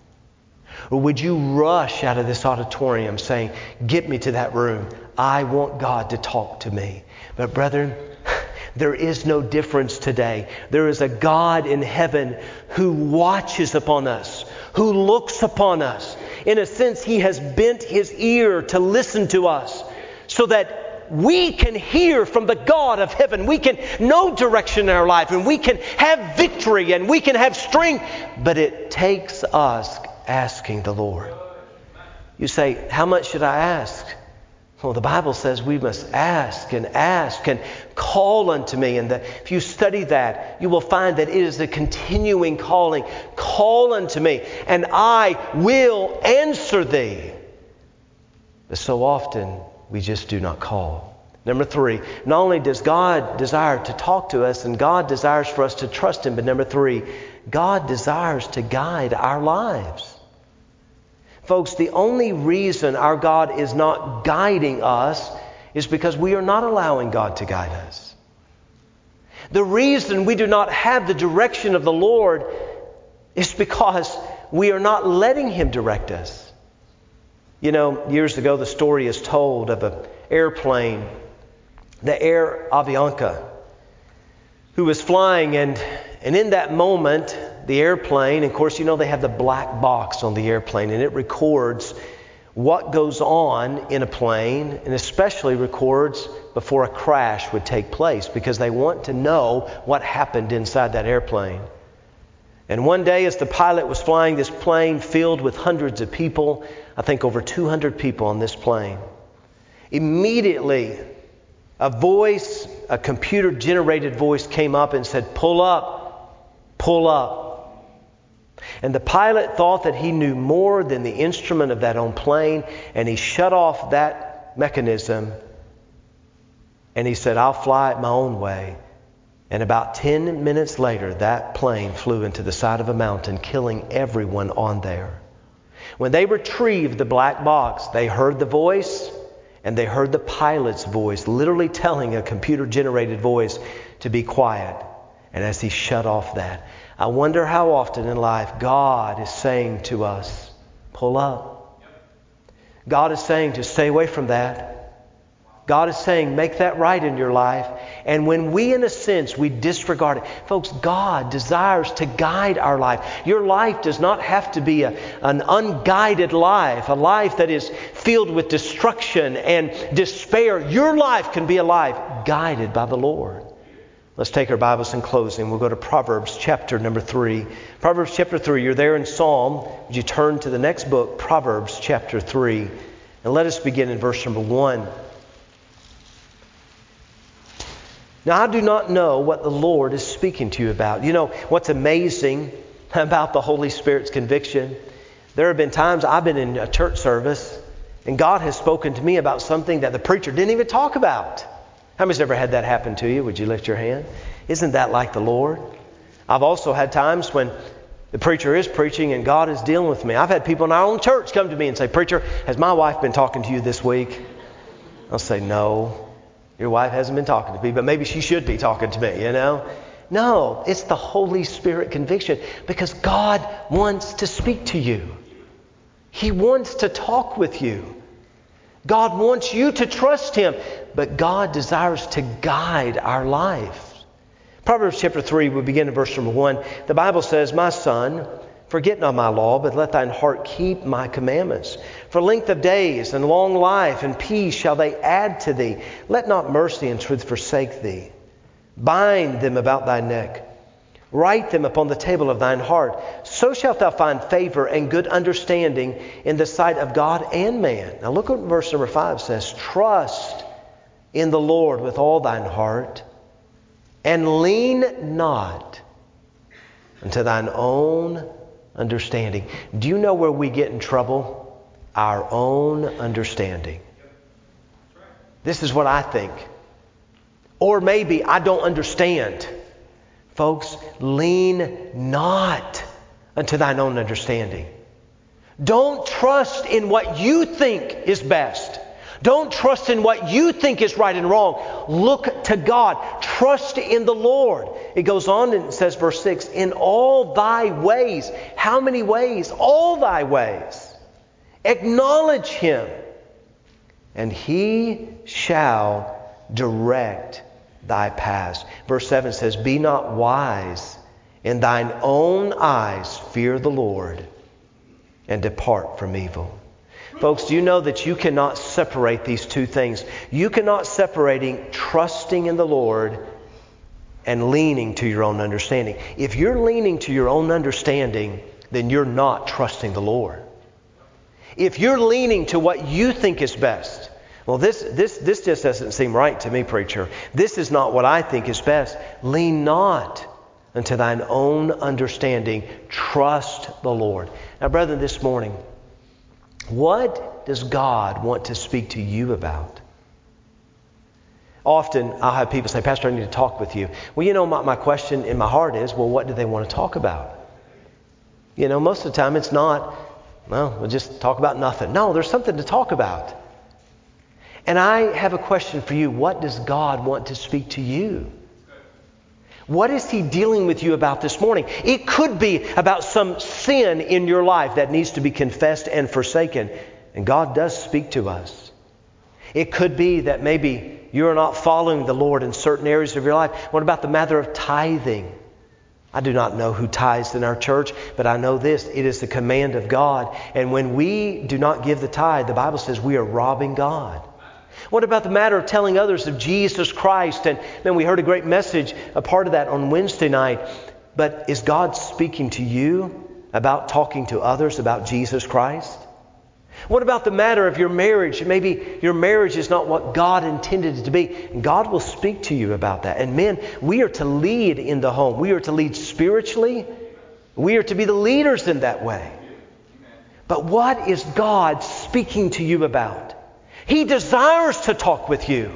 Or would you rush out of this auditorium saying, get me to that room. I want God to talk to me. But brethren, there is no difference today. There is a God in heaven who watches upon us, who looks upon us. In a sense, He has bent His ear to listen to us so that we can hear from the God of heaven. We can know direction in our life, and we can have victory, and we can have strength. But it takes us asking the Lord. You say, how much should I ask? Well, the Bible says we must ask and call unto me. And if you study that, you will find that it is a continuing calling. Call unto me, and I will answer thee. But so often, we just do not call. Number 3, not only does God desire to talk to us, and God desires for us to trust Him, but number 3, God desires to guide our lives. Folks, the only reason our God is not guiding us is because we are not allowing God to guide us. The reason we do not have the direction of the Lord is because we are not letting Him direct us. You know, years ago the story is told of an airplane, the Air Avianca, who was flying, and in that moment, the airplane, of course, you know they have the black box on the airplane, and it records what goes on in a plane, and especially records before a crash would take place, because they want to know what happened inside that airplane. And one day, as the pilot was flying this plane filled with hundreds of people, I think over 200 people on this plane, immediately a voice, a computer-generated voice came up and said, "Pull up, pull up." And the pilot thought that he knew more than the instrument of that own plane, and he shut off that mechanism, and he said, "I'll fly it my own way." And about 10 minutes later, that plane flew into the side of a mountain, killing everyone on there. When they retrieved the black box, they heard the voice, and they heard the pilot's voice, literally telling a computer-generated voice to be quiet. And as he shut off that, I wonder how often in life God is saying to us, pull up. God is saying to stay away from that. God is saying, make that right in your life. And when we, in a sense, we disregard it. Folks, God desires to guide our life. Your life does not have to be an unguided life, a life that is filled with destruction and despair. Your life can be a life guided by the Lord. Let's take our Bibles in closing. We'll go to Proverbs chapter number 3. Proverbs chapter 3, you're there in Psalm. Would you turn to the next book, Proverbs chapter 3. And let us begin in verse number 1. Now, I do not know what the Lord is speaking to you about. You know, what's amazing about the Holy Spirit's conviction? There have been times I've been in a church service and God has spoken to me about something that the preacher didn't even talk about. How many's ever had that happen to you? Would you lift your hand? Isn't that like the Lord? I've also had times when the preacher is preaching and God is dealing with me. I've had people in our own church come to me and say, "Preacher, has my wife been talking to you this week?" I'll say, "No. Your wife hasn't been talking to me, but maybe she should be talking to me, you know." No, it's the Holy Spirit conviction, because God wants to speak to you. He wants to talk with you. God wants you to trust Him, but God desires to guide our life. Proverbs chapter 3, we begin in verse number 1. The Bible says, "My son, forget not my law, but let thine heart keep my commandments. For length of days and long life and peace shall they add to thee. Let not mercy and truth forsake thee. Bind them about thy neck. Write them upon the table of thine heart. So shalt thou find favor and good understanding in the sight of God and man." Now look what verse number 5 says. "Trust in the Lord with all thine heart, and lean not unto thine own understanding." Do you know where we get in trouble? Our own understanding. This is what I think. Or maybe I don't understand. Folks, lean not unto thine own understanding. Don't trust in what you think is best. Don't trust in what you think is right and wrong. Look to God. Trust in the Lord. It goes on and it says, verse 6, "In all thy ways." How many ways? All thy ways. "Acknowledge Him, and He shall direct thy paths." Verse 7 says, "Be not wise in thine own eyes. Fear the Lord, and depart from evil." Folks, do you know that you cannot separate these two things? You cannot separate trusting in the Lord and leaning to your own understanding. If you're leaning to your own understanding, then you're not trusting the Lord. If you're leaning to what you think is best, well, this just doesn't seem right to me, preacher. This is not what I think is best. Lean not unto thine own understanding. Trust the Lord. Now, brethren, this morning, what does God want to speak to you about? Often I'll have people say, Pastor, I need to talk with you. Well, you know, my question in my heart is, well, what do they want to talk about? You know, most of the time it's not, well, we'll just talk about nothing. No, there's something to talk about. And I have a question for you. What does God want to speak to you? What is He dealing with you about this morning? It could be about some sin in your life that needs to be confessed and forsaken. And God does speak to us. It could be that maybe you're not following the Lord in certain areas of your life. What about the matter of tithing? I do not know who tithes in our church, but I know this. It is the command of God. And when we do not give the tithe, the Bible says we are robbing God. What about the matter of telling others of Jesus Christ? And then we heard a great message, a part of that on Wednesday night. But is God speaking to you about talking to others about Jesus Christ? What about the matter of your marriage? Maybe your marriage is not what God intended it to be. And God will speak to you about that. And men, we are to lead in the home. We are to lead spiritually. We are to be the leaders in that way. But what is God speaking to you about? He desires to talk with you.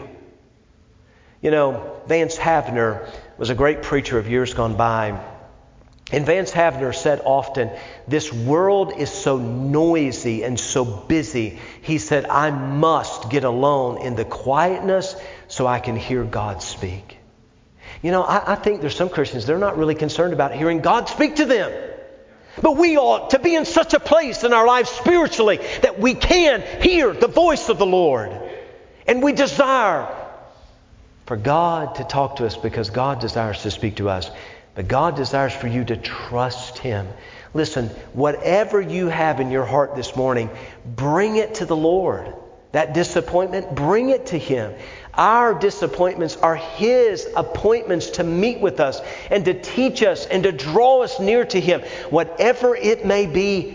You know, Vance Havner was a great preacher of years gone by. And Vance Havner said often, this world is so noisy and so busy. He said, I must get alone in the quietness so I can hear God speak. You know, I think there's some Christians, they're not really concerned about hearing God speak to them. But we ought to be in such a place in our lives spiritually that we can hear the voice of the Lord. And we desire for God to talk to us because God desires to speak to us. But God desires for you to trust Him. Listen, whatever you have in your heart this morning, bring it to the Lord. That disappointment, bring it to Him. Our disappointments are His appointments to meet with us and to teach us and to draw us near to Him. Whatever it may be,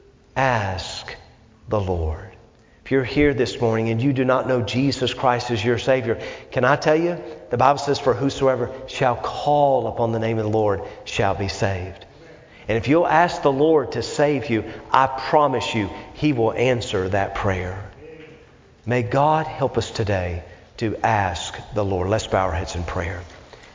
ask the Lord. If you're here this morning and you do not know Jesus Christ as your Savior, can I tell you? The Bible says, for whosoever shall call upon the name of the Lord shall be saved. And if you'll ask the Lord to save you, I promise you, He will answer that prayer. May God help us today to ask the Lord. Let's bow our heads in prayer.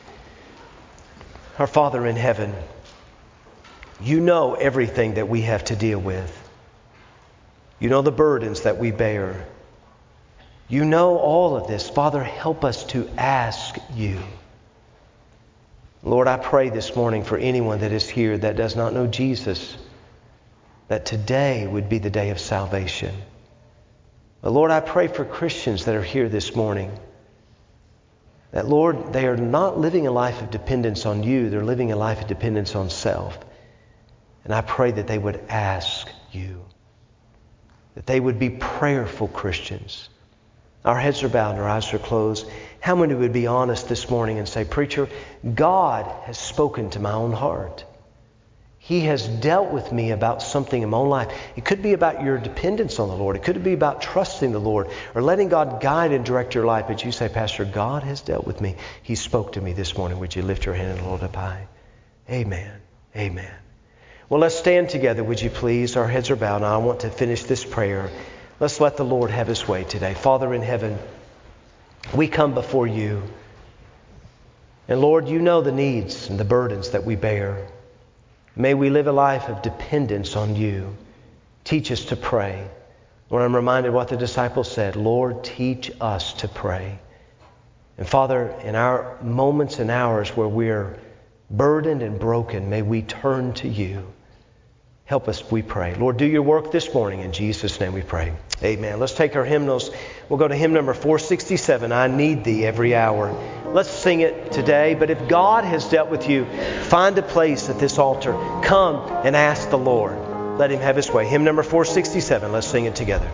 Our Father in heaven, You know everything that we have to deal with. You know the burdens that we bear. You know all of this. Father, help us to ask You. Lord, I pray this morning for anyone that is here that does not know Jesus, that today would be the day of salvation. But Lord, I pray for Christians that are here this morning, that, Lord, they are not living a life of dependence on You. They're living a life of dependence on self. And I pray that they would ask You, that they would be prayerful Christians. Our heads are bowed and our eyes are closed. How many would be honest this morning and say, Preacher, God has spoken to my own heart. He has dealt with me about something in my own life. It could be about your dependence on the Lord. It could be about trusting the Lord or letting God guide and direct your life. But you say, Pastor, God has dealt with me. He spoke to me this morning. Would you lift your hand and hold up high? Amen. Amen. Well, let's stand together, would you please? Our heads are bowed. Now I want to finish this prayer. Let's let the Lord have His way today. Father in heaven, we come before You. And Lord, You know the needs and the burdens that we bear. May we live a life of dependence on You. Teach us to pray. Lord, I'm reminded what the disciples said. Lord, teach us to pray. And Father, in our moments and hours where we're burdened and broken, may we turn to You. Help us, we pray. Lord, do Your work this morning. In Jesus' name we pray. Amen. Let's take our hymnals. We'll go to hymn number 467, I Need Thee Every Hour. Let's sing it today. But if God has dealt with you, find a place at this altar. Come and ask the Lord. Let him have his way. Hymn number 467. Let's sing it together.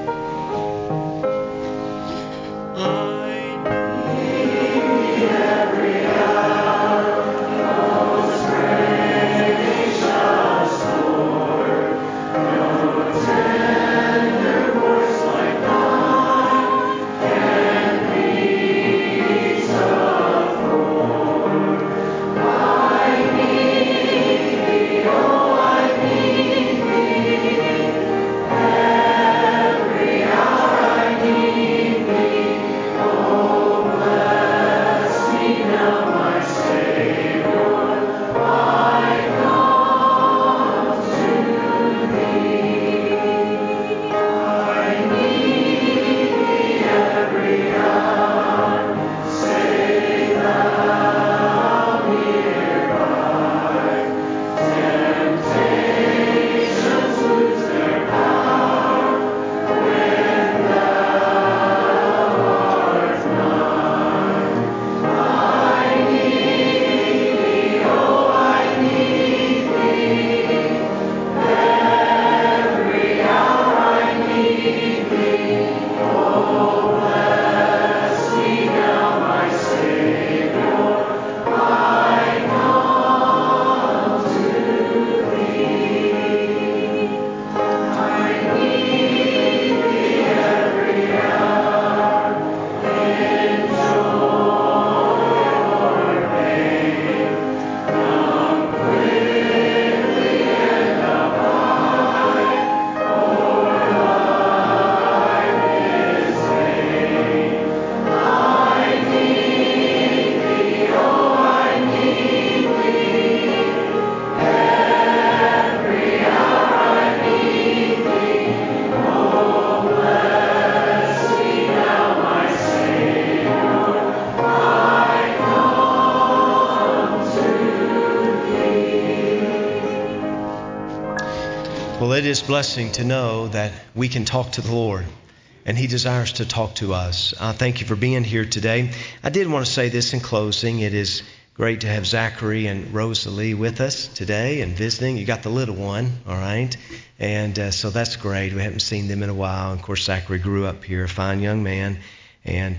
Well, it is a blessing to know that we can talk to the Lord, and He desires to talk to us. Thank you for being here today. I did want to say this in closing. It is great to have Zachary and Rosalie with us today and visiting. You got the little one, all right? And so that's great. We haven't seen them in a while. Of course, Zachary grew up here, a fine young man. And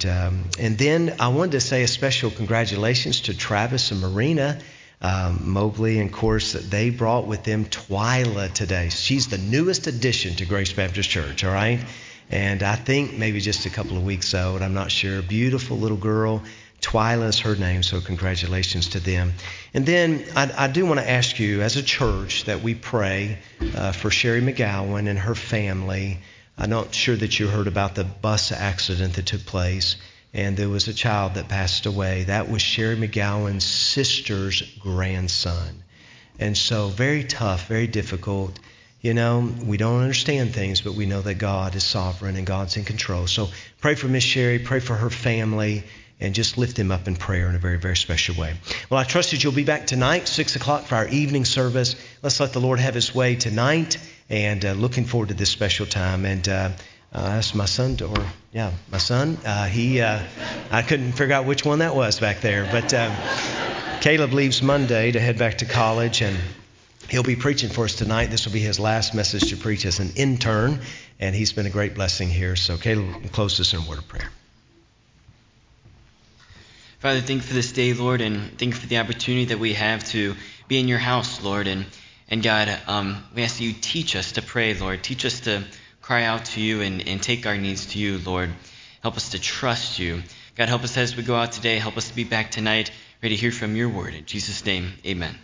then I wanted to say a special congratulations to Travis and Marina Mobley, and of course, they brought with them Twyla today. She's the newest addition to Grace Baptist Church, all right? And I think maybe just a couple of weeks old, I'm not sure. Beautiful little girl. Twyla is her name, so congratulations to them. And then I do want to ask you, as a church, that we pray for Sherry McGowan and her family. I'm not sure that you heard about the bus accident that took place, and there was a child that passed away. That was Sherry McGowan's sister's grandson. And so very tough, very difficult. You know, we don't understand things, but we know that God is sovereign and God's in control. So pray for Miss Sherry, pray for her family, and just lift them up in prayer in a very, very special way. Well, I trust that you'll be back tonight, 6 o'clock, for our evening service. Let's let the Lord have His way tonight, and looking forward to this special time. And that's my son, my son. I couldn't figure out which one that was back there. But Caleb leaves Monday to head back to college, and he'll be preaching for us tonight. This will be his last message to preach as an intern, and he's been a great blessing here. So Caleb, close us in a word of prayer. Father, thank you for this day, Lord, and thank you for the opportunity that we have to be in your house, Lord. And God, we ask that you teach us to pray, Lord. Teach us to cry out to you and take our needs to you, Lord. Help us to trust you. God, help us as we go out today. Help us to be back tonight, ready to hear from your word. In Jesus' name, amen.